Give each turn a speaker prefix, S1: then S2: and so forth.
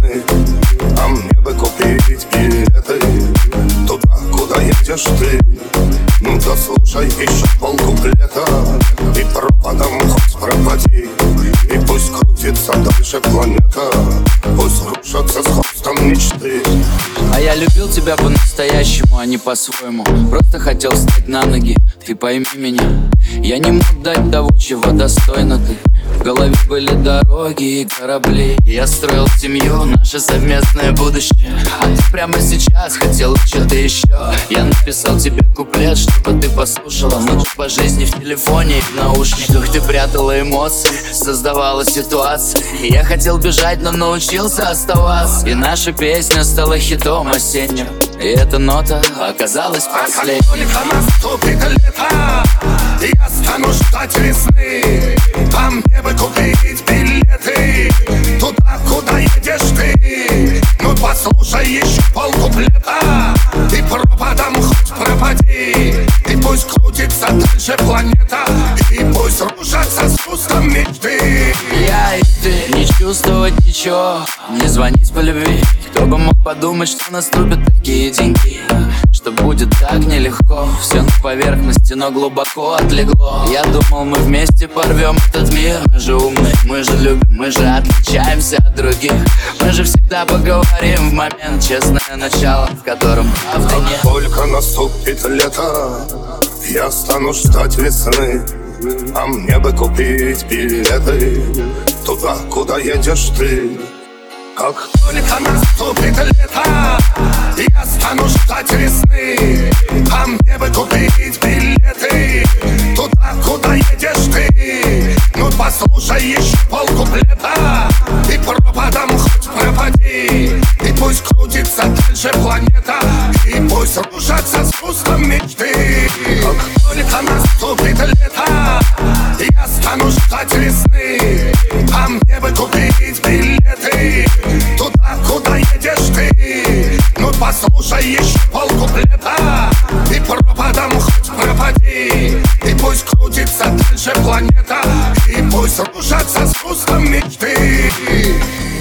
S1: весны. А мне бы купить билеты туда, куда едешь ты. Ну да слушай еще полкуплета, и пропадом хоть пропади. И пусть крутится дальше планета, пусть рушатся с хвостом мечты.
S2: А я любил тебя по-настоящему, а не по-своему. Просто хотел встать на ноги, ты пойми меня. Я не мог дать того, чего достойна ты. В голове были дороги и корабли. Я строил семью, наше совместное будущее. А ты прямо сейчас хотел что-то еще. Я написал тебе куплет, чтобы ты послушала. Ночь по жизни в телефоне и в наушниках. Ты прятала эмоции, создавала ситуации. Я хотел бежать, но научился оставаться. И наша песня стала хитом осенним. И эта нота оказалась последней.
S1: А как только наступит лето, я стану ждать весны. А мне бы купить билеты туда, куда едешь ты. Ну послушай еще полкуплета, и пропадом хоть пропади. И пусть крутится дальше планета, и пусть рушатся с хвостом мечты.
S2: Я и ты, не чувствовать ничего, не звонить по любви. Кто бы мог подумать, что наступят такие деньги, что будет так нелегко. Все на поверхности, но глубоко отлегло. Я думал, мы вместе порвем этот мир. Мы же умные, мы же любим, мы же отличаемся от других. Мы же всегда поговорим в момент, честное начало, в котором правды нет.
S1: Только наступит лето, я стану ждать весны. А мне бы купить билеты туда, куда едешь ты. Как только наступит лето, я стану ждать весны. А мне бы купить билеты туда, куда едешь ты. Ну послушай еще полкуплета, и пропадом хоть пропади. И пусть крутится дальше планета, и пусть рушатся с хвостом мечты. Как только наступит лето, я стану ждать весны. А мне бы купить билеты туда, куда едешь ты. Ну послушай еще полкуплета, и пропадом хоть пропади. И пусть крутится дальше планета, и пусть рушатся с хвостом мечты.